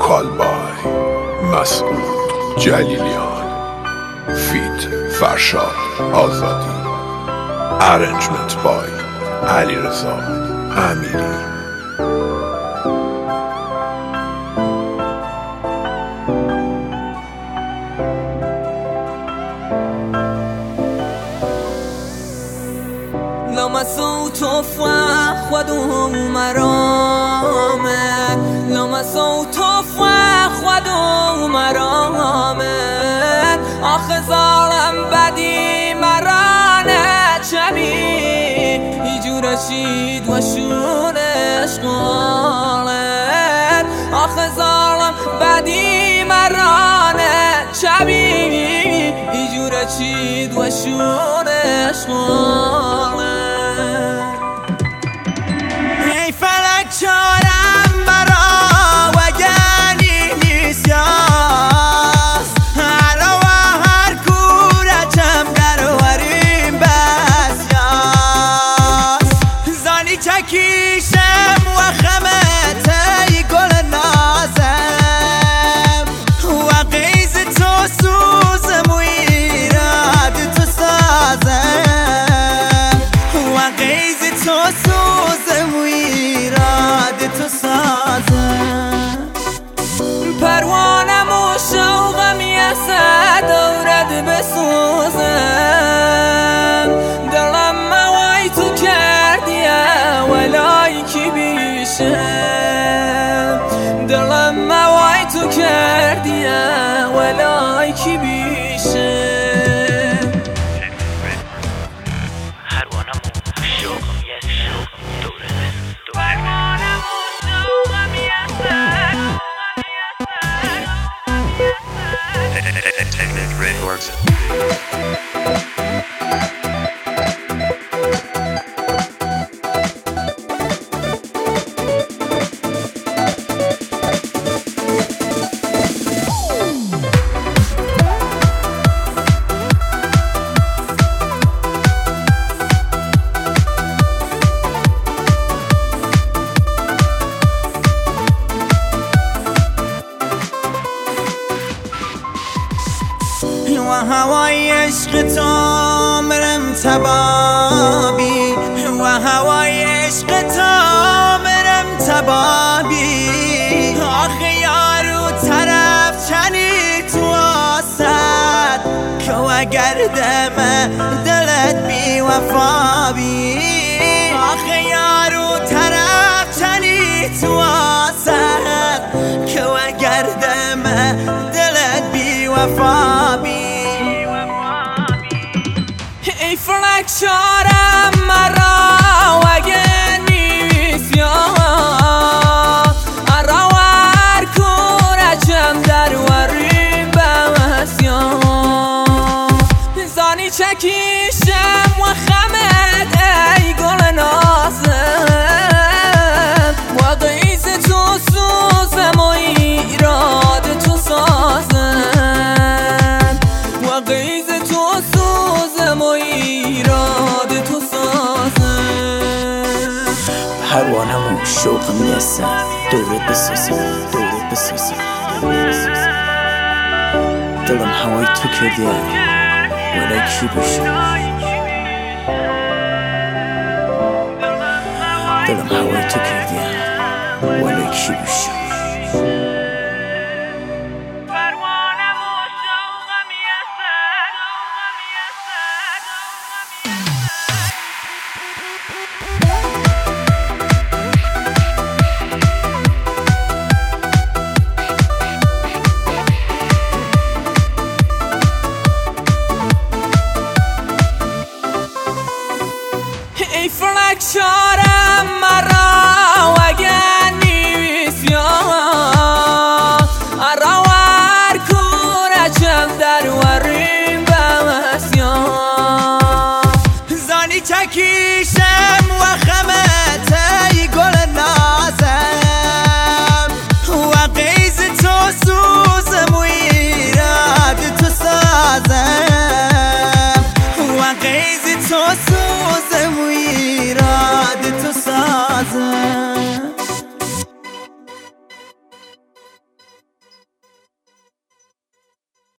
کالبای مسعود جلیلیان فیت فرشاد آزادی ارنجمنت بای علیرضا امیری. لما صوت خود مرامه لما صوت خود مرامه آخه ظالم بدی مرانه چمی ایجور شید و شونش قالت آخه ظالم بدی مرانه چمی ایجور شید و شونش قالت. ای فلک چارم برا وگنی نیست یاست هر و هر کورچم در وریم بس یاست زانی چکیشم و خمت ای گل نازم و قیز تو سوزم و ایراد تو سازم و قیز تو سوزم و ایراد تو سازم پروانم و شوقم یسه دورت بسوزم دلم موای تو کردیه ولای کی بیشم دلم موای تو کردیه ولای کی بیشم Works. و هوای عشق تو مرم تبابی و هوای عشق تو مرم تبابی آخه یارو طرف چنی تو آسد که اگر دم دلت بی وفا بی آخه یارو طرف چنی تو آسد که اگر دم دلت بی وفا بی ای فلک چارم مرا وگه نیست یا اراور کورچم در وریم بمس یا زانی چکیشم و خمت ای گل نازم و قیز تو سوزم و ایراد تو سازم و قیز تو سوزم و ایراد تو سازم پروانم و شوقم یسم دورت بسوزم دورت بسوزم دلم هوای تو کردیم ولی کی بشم دلم هوای تو کردیم ولی کی بشم